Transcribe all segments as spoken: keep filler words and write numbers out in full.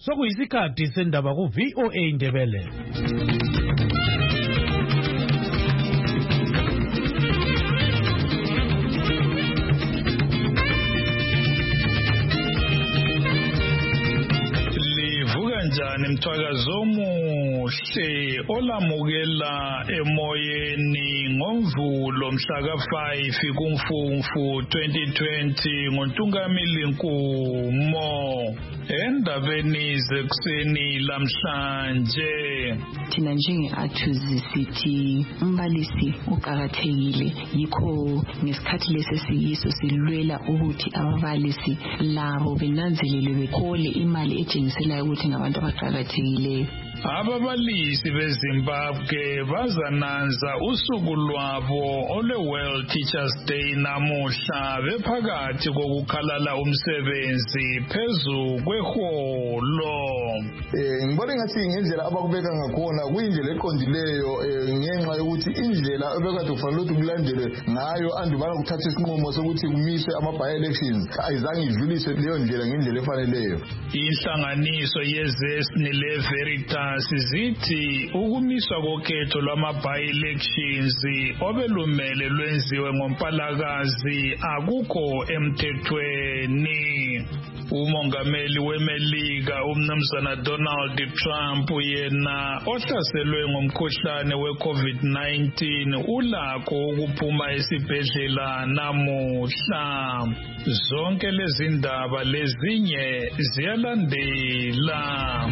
Sokuyisikhathi sendaba ku V O A Ndebele. Livuka njani mthwakazi omuhle olamukela emoyeni ngoMvulo mhla ka five kuMfumfu twenty twenty ngoNtungamili Nkumo. Endabeni zekuseni lamhlanje thina njenge-Athuzi sithi umbalisi uqakathekile, yikho ngesikhathi lesi siyiso silwela ukuthi ababalisi labo benanzelele bekhole imali etshengiselayo ukuthi ngabantu abaqakathekileyo. Ababalisi beZimbabwe bazananza usuku lwabo olwe-World Teachers Day namuhla bephakathi kokukhalala umsebenzi phezu kweholo. Eh ngibona ngathi ngendlela abakubeka ngakhona kuyindlela eqondileyo ngenxa yokuthi indlela ebekade kufanele ukuthi kulandelwe ngayo andubana kuthatha isinqumo sokuthi kumiswe ama-by elections ayizange idlulise leyo ndlela ngendlela efaneleyo. Inhlanganiso yezesini leVeritas zithi ukumiswa kokhetho lwama-by elections obelumele lwenziwe ngoMpalakazi akukho emthethweni. Umongameli weMelika umnumzana Donald Trump yena ohlaselwe ngomkhuhlane we-COVID nineteen ulakho ukuphuma esibhedlela namuhla. Zonke lezi ndaba lezinye ziyalandela.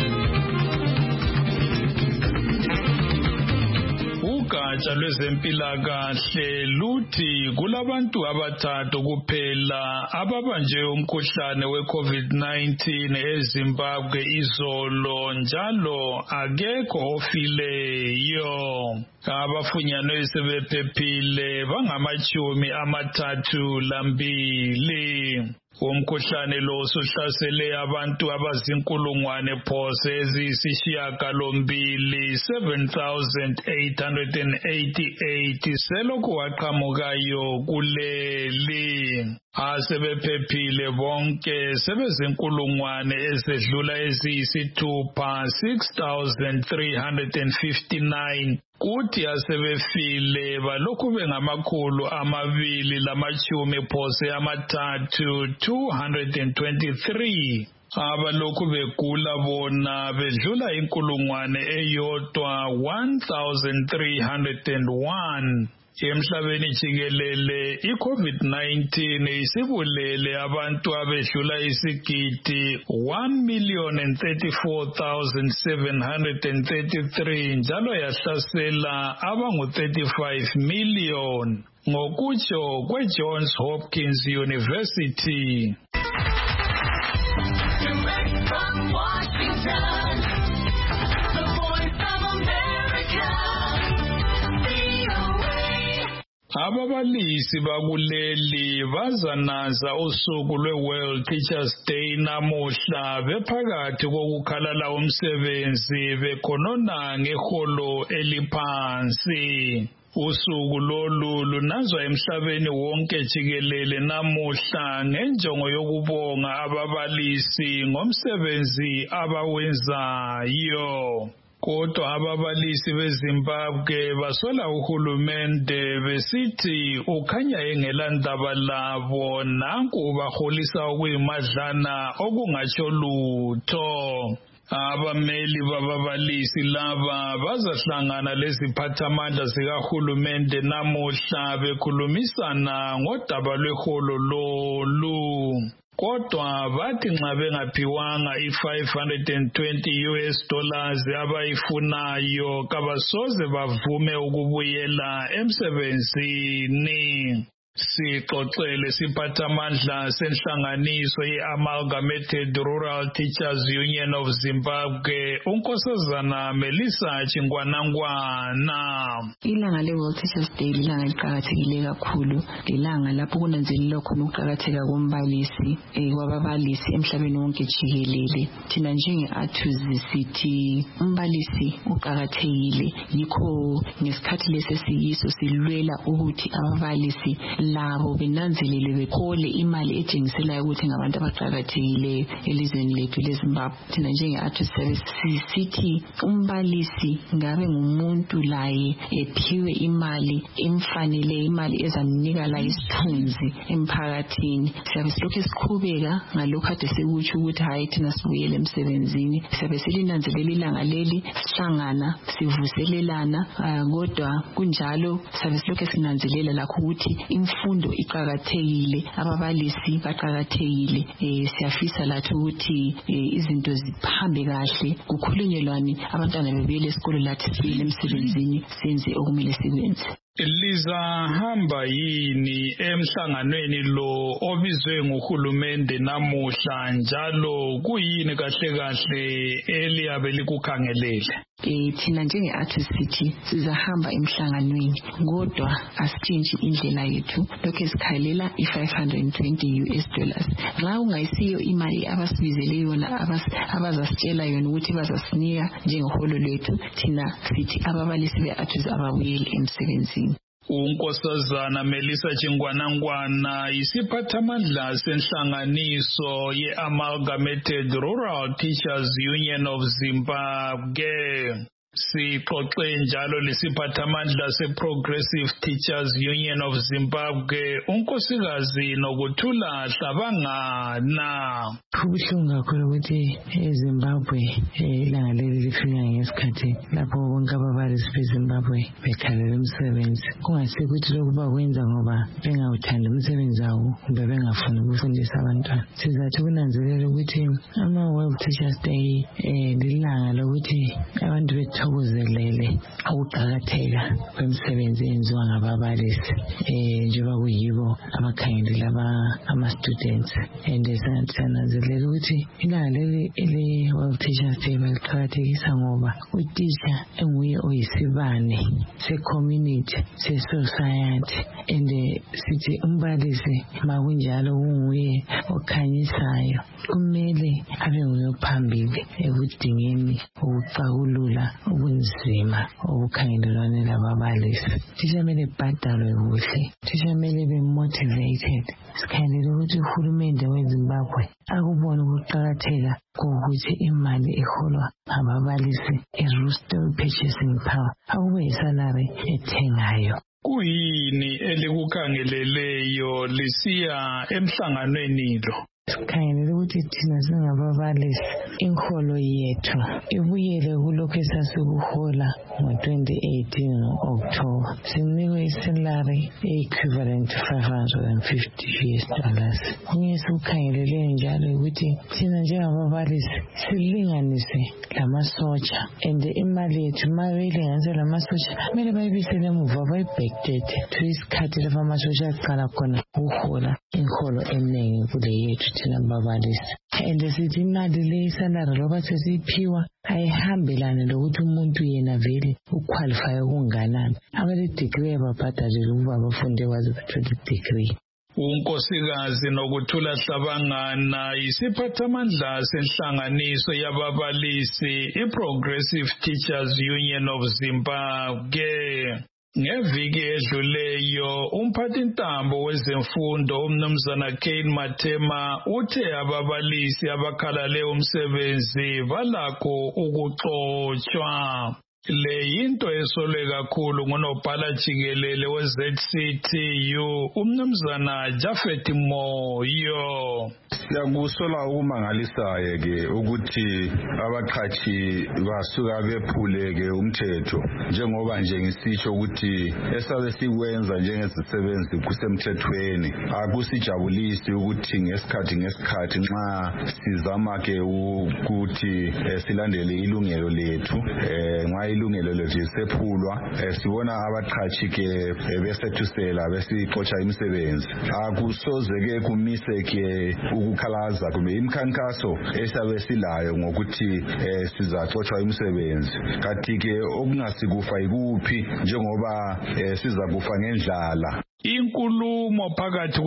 Ugatsha lwezempilakahle luthi kulabantu abathathu kuphela ababanjwe umkhuhlane we-COVID nineteen eZimbabwe izolo, njalo akekho ofileyo. Abafunyanwe sebephephile bangamachumi amathathu lambili. Umkhuhlane lo usuhlasele abantu abazinkulungwane phose eziyisishiyagalombili seven thousand eight hundred eighty-eight selokhu waqhamukayo kuleli. Asebephephile bonke sebezinkulungwane ezedlula eziyisithupha six thousand three hundred fifty-nine. Kuthi asebefile balokhu bengamakhulu amabili lamachumi phose amathathu two hundred twenty-three. Abalokhu begula bona bedlula inkulungwane eyodwa one thousand three hundred one. Emhlabeni jikelele i-COVID nineteen isibulele abantu abedlula isigidi one million and thirty-four thousand seven hundred thirty-three njalo yahlasela abangu thirty-five million ngokutsho kwe-Johns Hopkins University. Direct from Washington, the Voice of America. Ababalisi bakuleli bazananza usuku lwe-World Teachers Day namuhla bephakathi kokukhalala umsebenzi bekhonona ngeholo eliphansi. Usuku lolu lunanzwa emhlabeni wonke jikelele namuhla ngenjongo yokubonga ababalisi ngomsebenzi abawenzayo. Kodwa ababalisi beZimbabwe basola uhulumende besithi ukhanya engela ndaba labo, nanku baholisa okuyimadlana okungatsho lutho. Abameli bababalisi laba bazahlangana leziphathamandla zikahulumende namuhla bekhulumisana ngodaba lweholo lolu. Kodwa bathi nxa bengaphiwanga i-five hundred twenty U S dollars abayifunayo kabasoze bavume ukubuyela emsebenzini. Sixoxele siphathamandla senhlanganiso ye-Amalgamated Rural Teachers Union of Zimbabwe unkosazana Melissa Chingwanangwana. Ilanga le-World Teachers Day ilanga liqakathekile kakhulu, ilanga lapho kunanzelelwa khona ukuqakatheka kombalisi eh wababalisi emhlabeni wonke jikelele. Thina njenge-Athuzi sithi umbalisi uqakathekile, yikho ngesikhathi lesi siyiso silwela ukuthi ababalisi labo benanzelele bekhole imali etshengiselayo ukuthi ngabantu abaqhakathekileyo elizweni lethu leZimbabwe. Thina njenge-Artist Service sithi umbalisi ngabe ngumuntu laye ephiwe imali emfanele, imali ezamnika la isithunzi emphakathini. Siyabe silokhu siqhubeka ngalokho kade sikutsho ukuthi hayi thina sibuyele emsebenzini, siyabe silinanzelela ilanga leli, sihlangana sivuselelana, kodwa kunjalo siyabe silokhu sinanzelela lakho ukuthi imfundo iqhakathekile, ababalisi baqhakathekile. Eh siyafisa lathi ukuthi izinto zihambe kahle, kukhulunyelwane, abantwana bebuyele esikole, lathi sibuyele emsebenzini senze okumele sikwenze. Lizahamba yini emhlanganweni lo obizwe nguhulumende namuhla, njalo kuyini kahle kahle eliyabe likukhangelele? Eh thina njenge-Artist City sizahamba emhlanganweni, kodwa asitshintshi indlela yethu, lokho esikhalela i-five hundred twenty U S dollars. Nxa ungayisiyo imali abasibizele yona, abazasitshela yona ukuthi bazasinika njengeholo lethu, thina sithi ababalisi be-artist ababuyele emsebenzini. uNkosazana Melissa Chingwanangwana isiphathamandla senhlanganiso ye-Amalgamated Rural Teachers Union of Zimbabwe. Sixoxe njalo lesiphathamandla se-Progressive Teachers Union of Zimbabwe, unkosikazi Nokuthula Hlabangana. Kubuhlungu kakhulu ukuthi eZimbabwe ilanga leli lifika ngesikhathi lapho bonke ababalisi beZimbabwe bekhalela umsebenzi. Kungase ukuthi lokhu bakwenza ngoba bengawuthanda umsebenzi wawo kumbe bengafuni ukufundisa abantwana. Sizathi kunanzelela ukuthi ama-World Teachers Day lilanga lokuthi abantu bethokozelele ukuqakatheka kwemisebenzi eyenziwa ngababalisi njengoba kuyibo abakhangelela ama-students. And sananzelela ukuthi ilanga leli ele-World Teachers Day baliqakathekisa ngoba utitsha enguye oyisibane se-community, se-society, and sithi umbalisi makunjalo kunguye okhanyisayo, kumele abe nguye phambili ekudingeni ukuxakulula ubunzima obukhangelelwane lababalisi. Tisha mele bhadalwe kuhle, tisha mele be-motivated. Sikhangelela ukuthi uhulumende weZimbabwe akubona ukuqakatheka kokuthi imali eholwa ababalisi i-rooster purchasing power akube yisalari ethengayo. Kuyini elikukhangeleleyo lisiya emhlanganweni lo? Sikhangelela ukuthi thina singababalisi inholo yethu ibuyele kulokho esasikuhola ngo-twenty eighteen ngo-October. Sinikwe isalari equivalent to five hundred fifty U S dollars. Ngeke sikukhangelele njalo ukuthi thina njengababalisi silinganise lamasotsha, and imali yethu ma beyilinganise lamasotsha kumele bayibisele emuva, bayi-backdate to isikhathi lapho amasotsha aqala khona ukuhola inholo eningi kule yethu thina babalisi. And sithi imali le isalari loba sesiyiphiwa ayihambelane lokuthi umuntu yena vele uqualify ukunganani. Abale-degree babhadalele ukuba bafunde kwaze bathole i-degree. unkosikazi Nokuthula Hlabangana isiphathamandla senhlanganiso yababalisi i-Progressive Teachers Union of Zimbabwe. Ngeviki edluleyo umphathintambo wezemfundo umnumzana Kane Matema uthe ababalisi abakhalale umsebenzi balakho ukuxotshwa. Le yinto esolwe kakhulu ngunobhala jikelele we-Z C T U umnumzana Jafet Moyo. Siyakusola ukumangalisayo ke ukuthi abaqhashi basuka bephule ke umthetho, njengoba nje ngisitsho ukuthi esabe sikwenza njengezisebenzi kusemthethweni. Akusijabulisi ukuthi ngesikhathi ngesikhathi nxa sizama ke ukuthi silandele ilungelo lethu, nxa ilungelo lethu lisephulwa sibona abaqhashi ke besethusela besixotsha imisebenzi. Akusoze ke kumise ke ukukhalaza kumbe imikhankaso esabe silayo ngokuthi sizaxotsha imisebenzi. Kanti ke okungasikufa ikuphi njengoba sizakufa ngendlala. Inkulumo phakathi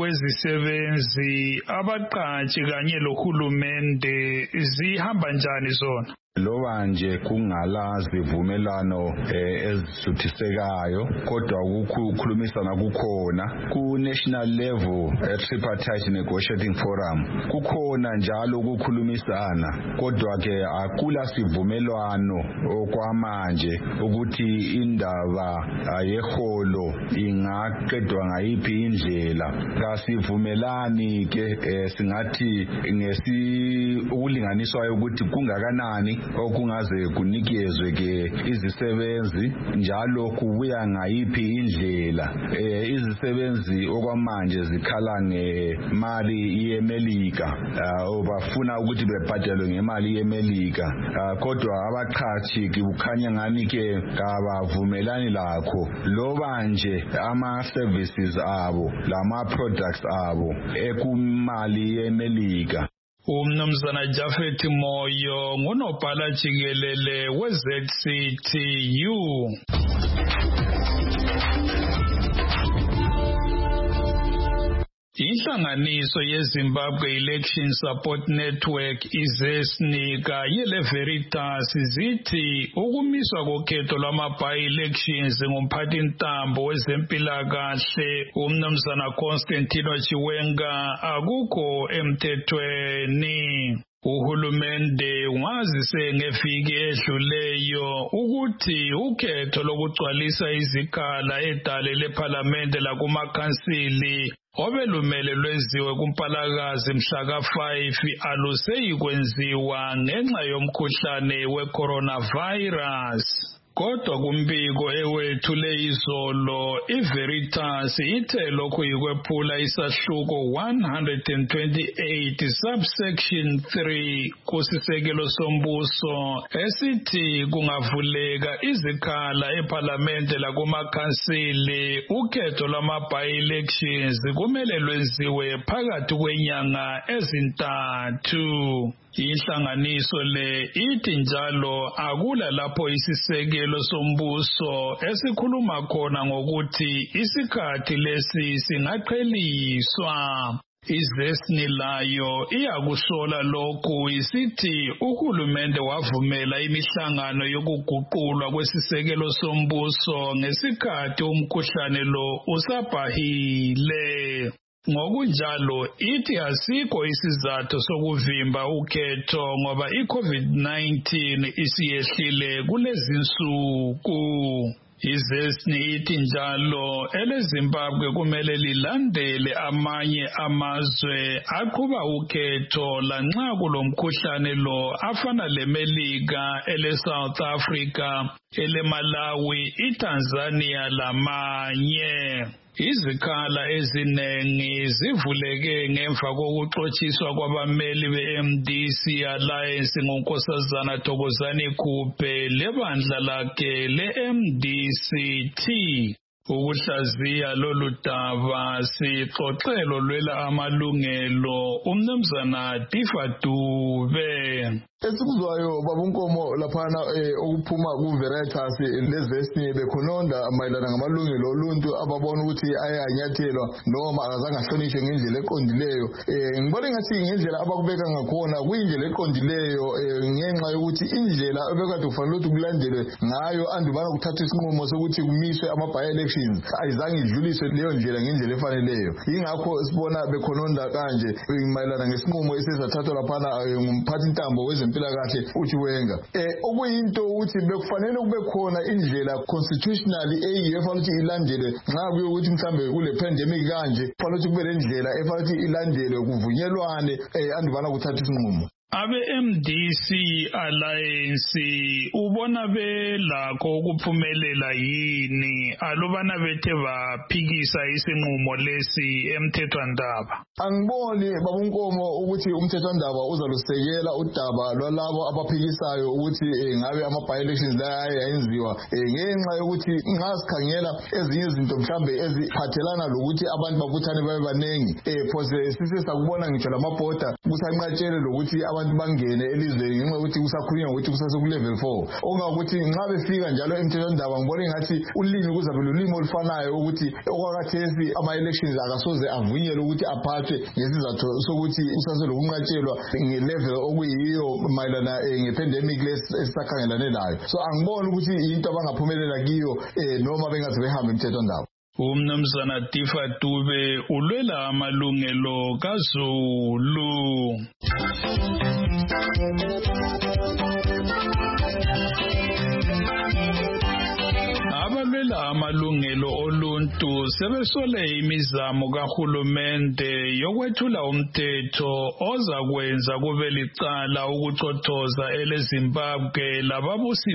kwezisebenzi abaqhashi kanye lohulumende zihamba njani zona? Loba nje kungala zivumelano ezisuthisekayo kodwa ukukhulumisana kukhona ku national level tripartite negotiating forum kukhona njalo ukukhulumisana kodwa ke akula sivumelwano okwamanje ukuthi indaba yeholo ingaqedwa ngayiphi indlela. Kasivumelani ke singathi ngesi ukulinganiswayo ukuthi kungakanani okungaze kunikezwe ke izisebenzi njalo kubuya ngayiphi indlela. eh izisebenzi okwamanje zikhala ngemali yeMelika obafuna ukuthi bebhadelwe ngemali yeMelika kodwa abaqhathi kukhanya ngani ke kabavumelani lakho loba nje ama services abo lama products abo ekumali yeMelika. Umnumzana Jafet Moyo ngunobhala jikelele we-Z C T U. Inhlanganiso yeZimbabwe Election Support Network iZESNI kanye leVeritas zithi ukumiswa kokhetho lwama-by-elections ngumphathintambo wezempilakahle umnumzana Constantino Chiwenga akukho emthethweni. Uhulumende wazise ngeviki edluleyo ukuthi ukhetho lokugcwalisa izikhala edale lephalamende lakumakhansili obelumele lwenziwe kuMpalakazi mhla ka five aluseyikwenziwa ngenxa yomkhuhlane we-coronavirus. Kodwa kumbiko ewethule izolo iVeritas ithe lokhu yikwephula isahluko one twenty-eight subsection three kusisekelo sombuso esithi kungavuleka izikhala ephalamende lakumakhansili ukhetho lwama-by-elections kumele lwenziwe phakathi kwenyanga ezintathu. Inhlanganiso le ithi njalo akula lapho isisekelo sombuso esikhuluma khona ngokuthi isikhathi lesi singaqheliswa. iZESNI layo iyakusola lokhu isithi uhulumende wavumela imihlangano yokuguqulwa kwesisekelo sombuso ngesikhathi umkhuhlane lo usabhahile. Ngokunjalo ithi asikho isizathu sokuvimba ukhetho ngoba iCovid nineteen isiyehlile kulezi nsuku. iZESNI ithi njalo eleZimbabwe kumele lilandele amanye amazwe aqhuba ukhetho lanxa kulomkhuhlane lo afana leMelika, eleSouth Africa, eleMalawi, iTanzania lamanye. Izikhala ezinengi zivuleke ngemva kokuxotshiswa kwabameli be-M D C Alliance ngonkosazana Thokozani Khuphe lebandla lakhe le-M D C T. Ukuhlaziya lolu daba sixoxelo lwela amalungelo umnumzana Tifa Dube. Esikuzwayo babunkomo laphana okuphuma kuVeritas leZESNI bekhononda mayelana ngamalungelo oluntu ababona ukuthi ayanyathelwa noma akazange ahlonishwe ngendlela eqondileyo. Ngibona ngathi ngendlela abakubeka ngakhona kuyindlela eqondileyo ngenxa yokuthi indlela ebekade kufanele ukuthi kulandelwe ngayo andubana kuthatha isinqumo sokuthi kumiswe ama-by-elections ayizange idluliswe leyo ndlela ngendlela efaneleyo. Yingakho sibona bekhononda kanje mayelana ngesinqumo esesathathwa laphana ngumphathintambo weze impilakahle uChiwenga. Eh okuyinto ukuthi bekufanele kube khona indlela constitutionally eyiyo efanele ukuthi ilandelwe nxa kuyo ukuthi mhlambe kule pandemic kanje kufanele ukuthi kube lendlela efanele ukuthi ilandelwe kuvunyelwane eh andubana kuthatha isinqumo. Abe-M D C Alliance ubona belakho ukuphumelela yini alubana bethe baphikisa isinqumo lesi emthethwandaba? Angiboni babunkomo ukuthi umthethwandaba uzalusekela udaba lwalabo abaphikisayo ukuthi ngabe ama-by-elections la yayenziwa ngenxa yokuthi nxa sikhangela ezinye izinto mhlambe eziphathelana lokuthi abantu babuthane babe banengi phose sise sakubona ngitsho lamabhoda kusanqatshele lokuthi abantu bangene elizweni ngenxa ukuthi kusakhulunywa ukuthi kusase ku level four ongakuthi nxa befika njalo emthethwandaba ngibona ngathi ulimi kuzabe lulimi olufanayo ukuthi okwakhathesi ama-elections akasoze avunyelwe ukuthi aphathwe ngesizathu sokuthi kusase lokunqatshelwa nge-level okuyiyo mayelana nge-pandemic lesisakhangelane layo. So angiboni ukuthi into abangaphumelela kiyo noma bengaze behambe emthethwandaba. Umnumzana Tifa Dube ulwela amalungelo kaZulu. Abalwela amalungelo oluntu sebesole imizamo kahulumende yokwethula umthetho ozakwenza kube licala ukuchothoza eleZimbabwe lababusi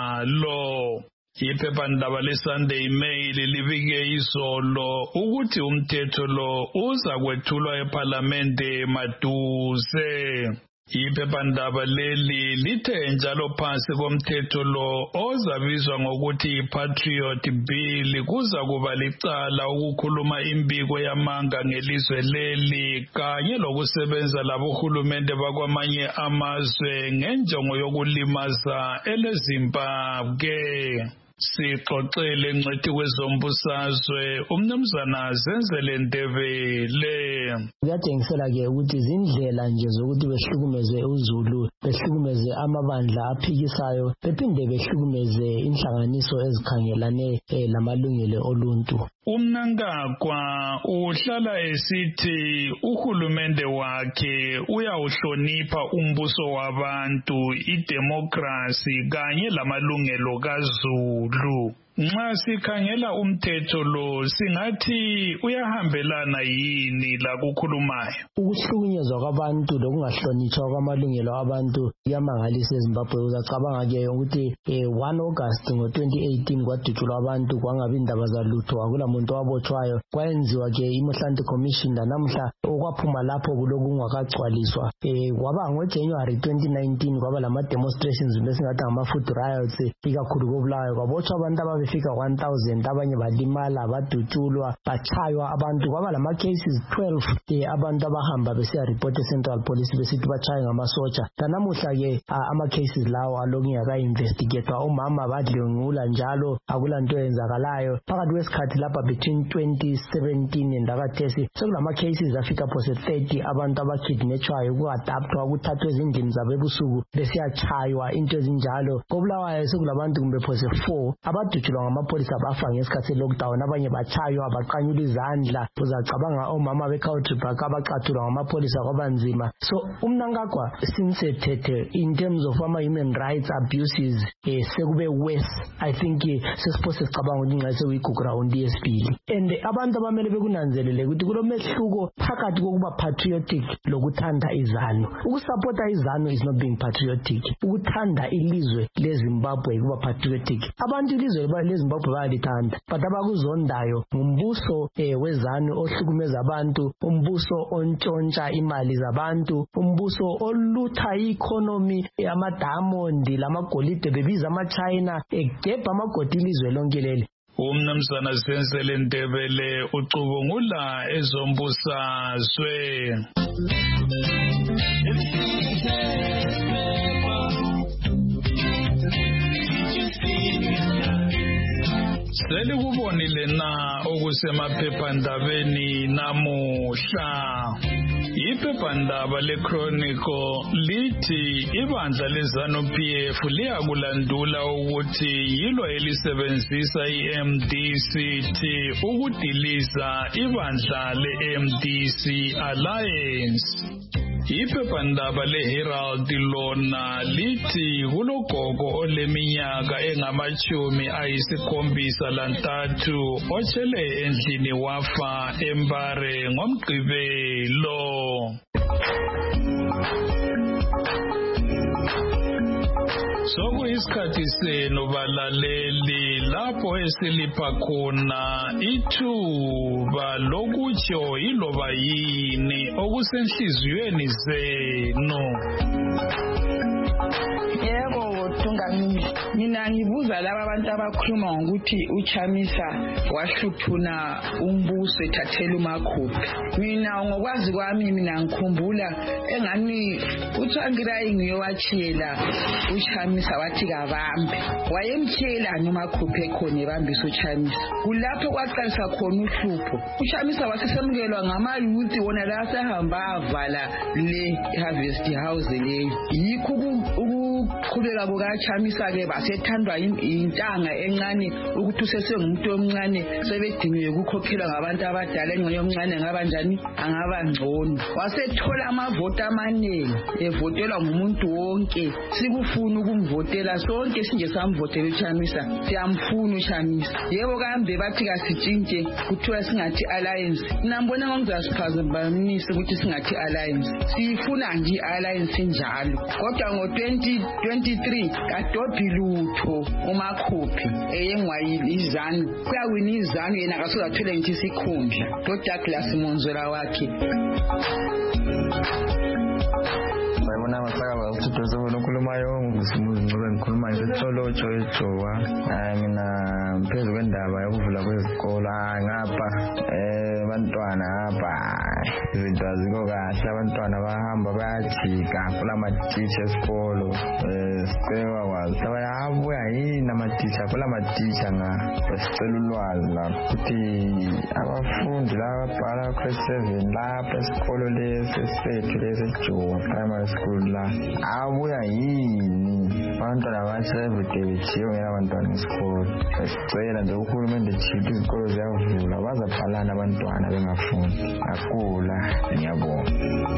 balo. Iphephandaba leSunday Mail libike izolo ukuthi umthetho lo uzakwethulwa eParliamente maduze. Iphephandaba leli lithe njalo phansi komthetho lo ozabizwa ngokuthi i-Patriot Bill kuzakuba licala ukukhuluma imbiko yamanga ngelizwe leli kanye lokusebenza labohulumende bakwamanye amazwe ngenjongo yokulimaza eleZimbabwe. Sixoxele ngcwethi kwezombusazwe umnumzana Zenzele Ndebele. Kuyatshengisela ke ukuthi izindlela nje zokuthi behlukumeze uZulu, behlukumeze amabandla aphikisayo, bephinde behlukumeze inhlanganiso ezikhangelane lamalungelo oluntu. Umnankagwa uhlala esithi uhulumende wakhe uyawuhlonipha umbuso wabantu, idemokrasi kanye lamalungelo kaZulu. Nxa sikhangela umthetho lo singathi uyahambelana yini la kukhulumayo. Ukuhlukunyezwa kwabantu lokungahlonitshwa kwamalungelo abantu kuyamangalisa eZimbabwe. Uzacabanga ke ukuthi one August ngo twenty eighteen kwadutshulwa abantu kwangabi indaba zalutho, akula muntu wabotshwayo. Kwayenziwa ke iMohlanti Commission namuhla okwaphuma lapho kulokungakagcwaliswa. Kwaba ngoJanuary twenty nineteen kwaba lama demonstrations besingathi ngama-food riots ikakhulu koBulawayo. Kwabotshwa abantu ababefika one thousand, abanye balimala, badutshulwa, bachaywa abantu. Kwaba lama cases twelve abantu abahamba besiya report eCentral Police besithi bachaye ngamasotsha. Namuhla ke ama cases lawo alokungaka investigatewa, omama badlengula njalo akula nto yenzakalayo. Phakathi kwesikhathi lapha between twenty seventeen ndakathesi sekulama cases afika phose thirty abantu abakidnetshwayo, kuadaptwa, kuthathwa ezindlini zabo ebusuku besiyachaywa, into ezinjalo. koBulawayo sekulabantu kumbe phose four abadutshulwa ngamapholisa bafa ngesikhathi lockdown, abanye bachaywa baqanyula izandla. Uzacabanga omama beCountrypark abacathulwa ngamapholisa kwabanzima. So umnankagwa sinsethethe in terms of ama human rights abuses eh, sekube worse. I think eh, sesiphose sicabanga ukuthi nxa sekuyiguground yesibili. And abantu abamele bekunanzelele ukuthi kulomehluko phakathi kokuba patriotic lokuthanda izanu. Ukusupporta izanu is not being patriotic. Ukuthanda ilizwe leZimbabwe kuba patriotic. Abantu ilizwe leZimbabwe bayalithanda, but abakuzondayo ngumbuso eh, wezanu ohlukumeza abantu, umbuso ontshontsha imali zabantu, umbuso olutha i-economy yamadiamond lamagolide bebiza ama-China egebha amagodi ilizwe lonke leli. Umnumzana Zenzele Ndebele ucubungula ezombusazwe. Selikubonile na okusemaphephandabeni namuhla. Iphephandaba leChronicle lithi ibandla leZanu-P F liyakulandula ukuthi yilo elisebenzisa i-M D C T ukudiliza ibandla le-M D C Alliance. Iphephandaba leHerald lona lithi kulogogo oleminyaka engamachumi ayisikhombisa lantathu otshele endlini wafa eMbare ngoMgqibelo. Sokuyisikhathi senu balaleli lapho esilipha khona ithuba lokutsho iloba yini okusenhliziyweni zenu. Yebo, Thungameli. mina ngibuza laba abantu abakhuluma ngokuthi uChamisa wahluthuna umbuso ethathela uMakhuphe. Mina ngokwazi kwami mina ngikhumbula engani uThangirayi ngiyowachiyela uChamisa wathi kabambe. Wayemtshela noMakhuphe khona ebambisa uChamisa. Kulapho kwaqalisa khona uhlupho. uChamisa wasesemukelwa ngama-youth wona la sehamba avala le Harvest House leyo. Yikho ukuqhubeka kukaChamisa ke basethandwa intanga encane ukuthi usesengumuntu omncane sebedingiwe ukukhokhelwa ngabantu abadala engxenye omncane ngaba njani angaba ngcono. Wasethola amavoti amaningi evotelwa ngumuntu wonke. Sikufuna ukumvotela sonke sinje samvotela uChamisa. Siyamfuna uChamisa. Yebo kambe bathi kasitshintshe kuthiwa singathi alliance. Nambona ngongizasiphazamisa ukuthi singathi alliance. Sifuna nje alliance njalo. Kodwa ngo twenty twenty-three kadobhi lutho uMakhuphe eyengwayili izanu. Kuyawina izanu yena akasozathole ngithi sikhundla. uDouglas Monzwela wakhe. Bayibona masaka bakuthi zona ukhulumayo ngisimuzi ngoba ngikhuluma ngesitolo Jojowa. Hayi mina phezulu kwendaba yokuvula kwezikolo ngapha eh bantwana apha izinto aziko kahle abantwana bahamba bayajika kula ma-teacher esikolo eh sicela kwazi abayabuya yini ama-teacher kula ma-teacher nga basicela ulwazi la ukuthi abafundi laba bhala grade seven lapha esikolo lesi sethu lesi Jojowa primary school la abuya yini abantwana basebede bichiwe ngela abantwana esikolo sicela nje uhulumende chithi izikolo ziyavula bazabhalana abantwana bengafundi akula ngiyabonga.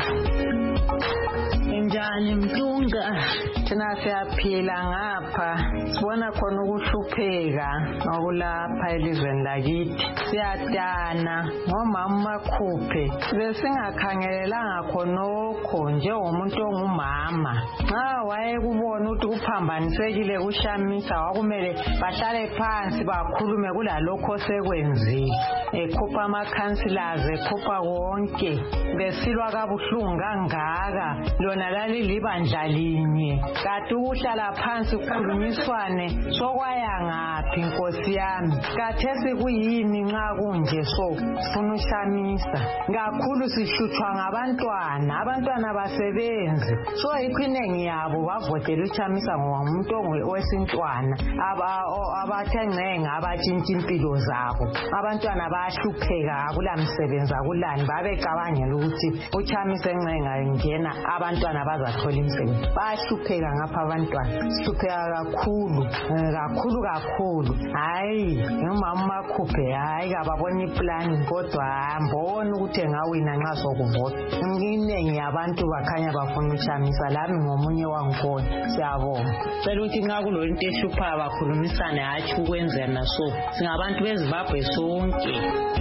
Njani Mtunga, thina siyaphila ngapha sibona khona ukuhlupheka ngokulapha elizweni lakithi. Siyadana ngomama Makhuphe besingakhangelelanga khonokho njengomuntu ongumama. Nxa wayekubona ukuthi kuphambanisekile kuChamisa wakumele bahlale phansi bakhulume kulalokho sekwenzile. Ekhupha ama-councillors ekhupha konke besilwa kabuhlungu kangaka lona lalilibandla linye. Kanti ukuhlala phansi kukhulunyiswane sokwaya ngaphi Nkosi yami? Kathesi kuyini nxa kunje so funa uChamisa? Kakhulu sihlutshwa ngabantwana, abantwana basebenzi. So yikho inengi yabo bavotela uChamisa ngoba umuntu owesintwana abathe ngcenga abatshintsha impilo zabo. Abantwana bayahlupheka akula msebenzi akulani babecabangela ukuthi uChamisa engcenga ngena abantwana bazathola imisebenzi. Bayahlupheka ngapha abantwana. Sihlupheka kakhulu kakhulu kakhulu. Hayi ngumama Makhuphe hayi kababona iplan kodwa mbona ukuthi engawina nxa sokuvota. Inengi yabantu bakhanya bafuna uChamisa lami ngomunye wangikhona. Siyabonga. Cela ukuthi nxa kulento ehluphayo bakhulumisane hatshi ukwenzela naso. Singabantu beZimbabwe sonke.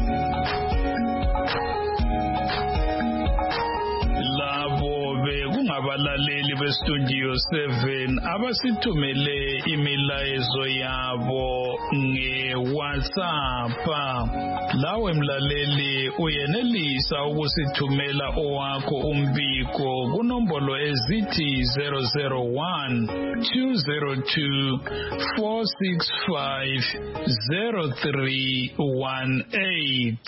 Abalaleli bestudio seven abasithumele imilayezo yabo nge-WhatsApp. Lawe mlaleli uyenelisa ukusithumela owakho umbiko kunombolo ezithi zero zero one two zero two four six five zero three one eight.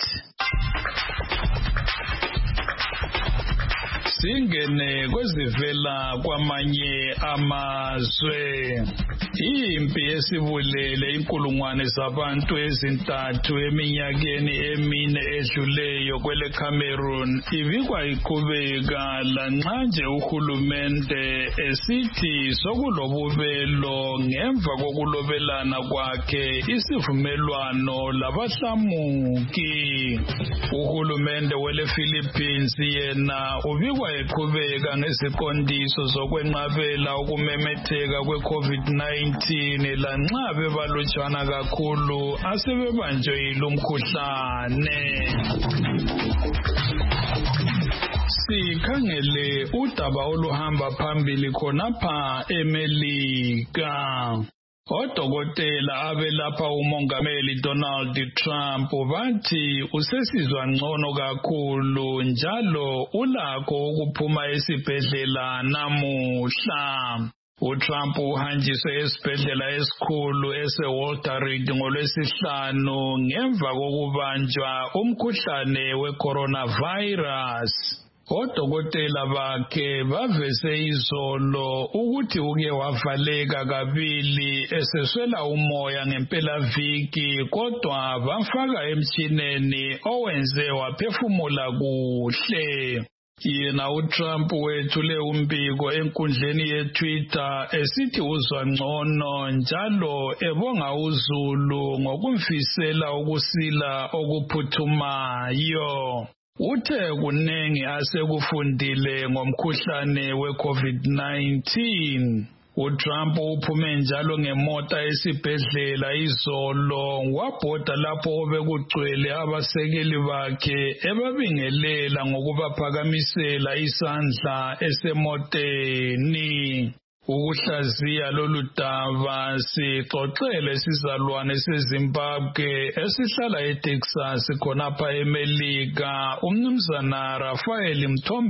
Singene kwezivela kwamanye amazwe. Impi esibulele inkulungwane zabantu ezintathu eminyakeni emine edluleyo kwele Cameroon ibikwa iqhubeka lanxa nje uhulumende esithi sokulobubelo ngemva kokulobelana kwakhe isivumelwano labahlamuki. Uhulumende wele Philippines yena ubikwa eqhubeka ngeziqondiso zokwenqabela ukumemetheka kwe-COVID nineteen lanxa bebalutshwana kakhulu asebebanjwe yilumkhuhlane. Sikhangele udaba oluhamba phambili khonapha eMelika. Odokotela abelapha umongameli Donald Trump bathi usesizwa ngcono kakhulu njalo ulakho ukuphuma esibhedlela namuhla. uTrump uhanjiswe esibhedlela esikhulu ese-Walter Reed ngolwesihlanu ngemva kokubanjwa umkhuhlane we-coronavirus. Odokotela bakhe baveze izolo ukuthi uke wavaleka kabili eseswela umoya ngempelaviki kodwa bamfaka emtshineni owenze waphefumula kuhle. Yena uTrump wethule umbiko enkundleni yeTwitter esithi uzwa ngcono njalo ebonga uZulu ngokumfisela ukusila okuphuthumayo. Uthe kunengi asekufundile ngomkhuhlane we-COVID nineteen. uTrump uphume njalo ngemota esibhedlela izolo wabhoda lapho obekugcwele abasekeli bakhe ebabingelela ngokubaphakamisela isandla esemoteni. Ukuhlaziya lolu daba sixoxele sizalwane seZimbabwe esihlala eTexas khonapha eMelika umnumzana Rafael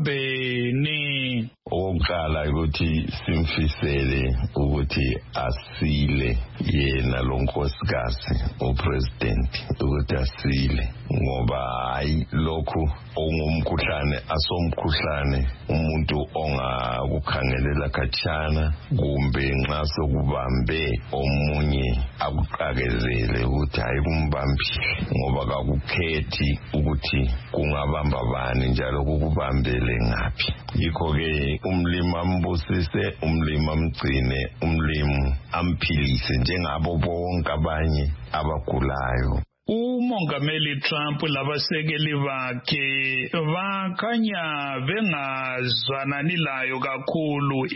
Mthombeni. Okokuqala ukuthi simfisele ukuthi asile yena lo nkosikazi upresident ukuthi asile ngoba hayi lokhu ongumkhuhlane asomkhuhlane umuntu ongakukhangelela khatshana kumbe nxa sokubambe omunye akuqakezele ukuthi hayi kumbambile ngoba kakukhethi ukuthi kungabamba bani njalo kukubambele ngaphi. Yikho ke umlimi ambusise, umlimi amgcine, umlimi amphilise njengabo bonke abanye abagulayo. uMongameli Trump labasekeli bakhe bakhanya bengazwanani layo kakhulu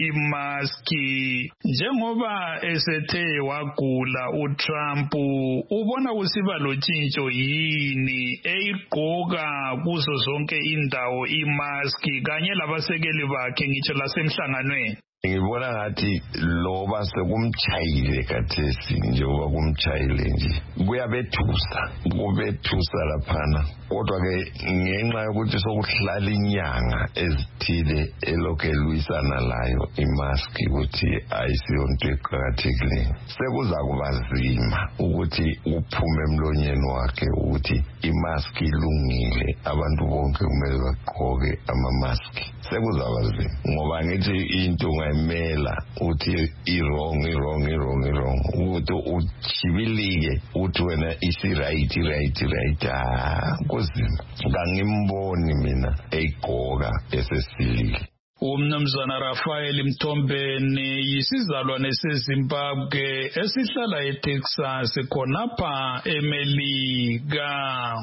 imaski. Njengoba esethe wagula uTrump, ubona kusiba lotshintsho yini eyigqoka kuzo zonke indawo imaski kanye labasekeli bakhe ngitsho lasemhlanganweni? Ngibona ngathi loba sekumtshayile kathesi njengoba kumtshayile nje kuyabethusa kubethusa laphana, kodwa ke ngenxa yokuthi sokuhlala inyanga ezithile elokhu elwisana layo imaski ukuthi ayisiyonto eqakathekileyo, sekuza kuba nzima ukuthi uphume emlonyeni wakhe ukuthi imaski ilungile, abantu bonke kumele bagqoke amamaski. Sekuzaba nzima ngoba ngithi into ungayimela uthi i-wrong i-wrong i-wrong i-wrong ukuthi uchibilike uthi wena isi-right right right ah kuzima. Kangimboni mina eyigqoka esesilile. Umnumzana Rafael Mthombeni yisizalwane seZimbabwe esihlala eTexas khonapha eMelika.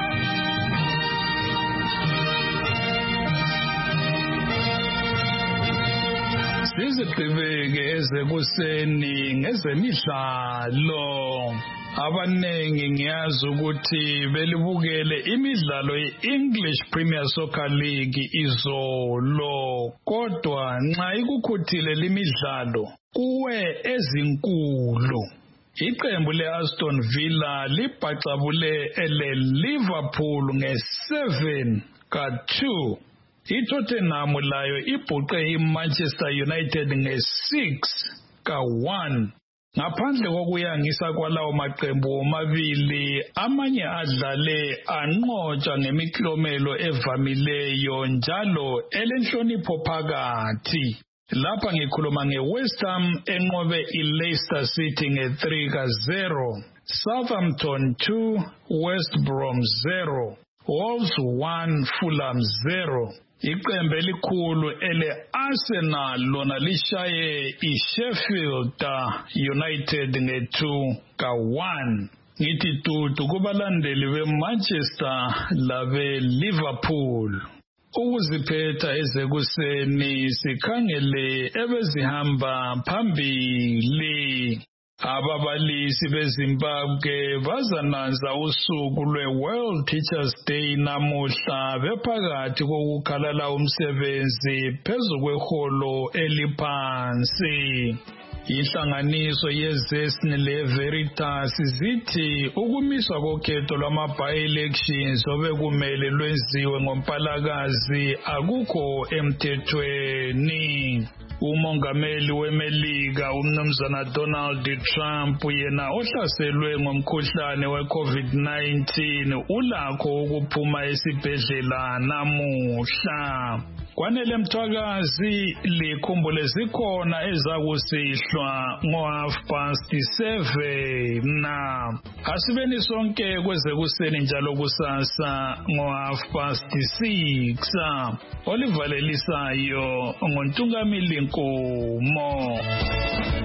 Sizigqibeke ezekuseni ngezemidlalo. Abanengi ngiyazi ukuthi belibukele imidlalo ye-English Premier Soccer League izolo, kodwa nxa ikukhuthile limidlalo kuwe ezinkulu. Iqembu le-Aston Villa libhacabule ele-Liverpool nge-seven ka two. iTottenham layo ibhuqe iManchester United nge-six ka one. Ngaphandle kokuyangisa kwalawo maqembu omabili, amanye adlale anqotshwa ngemiklomelo evamileyo njalo elenhlonipho phakathi. Lapha ngikhuluma ngeWest Ham enqobe iLeicester City nge-three ka zero, Southampton two, West Brom zero, Wolves one, Fulham zero. Iqembu elikhulu ele-Arsenal lona lishaye iSheffield United nge-two ka one. Ngithi tutu kubalandeli beManchester labe-Liverpool. Ukuziphetha ezekuseni sikhangele ebezihamba phambili. Ababalisi beZimbabwe bazananza usuku lwe-World Teachers Day namuhla bephakathi kokukhalala umsebenzi phezu kweholo eliphansi. Inhlanganiso yeZesni leVeritas zithi ukumiswa kokhetho lwama-by-elections obekumele lwenziwe ngoMpalakazi akukho emthethweni. Umongameli weMelika umnumzana Donald Trump yena ohlaselwe ngomkhuhlane we-COVID nineteen ulakho ukuphuma esibhedlela namuhla. Kwanele Mthwakazi likhumbule zikhona ezakusihlwa ngo half past seven na asibeni sonke kweze kuseni njalo kusasa ngo half past six. Olivalelisayo ngoNtungamili Nkomo.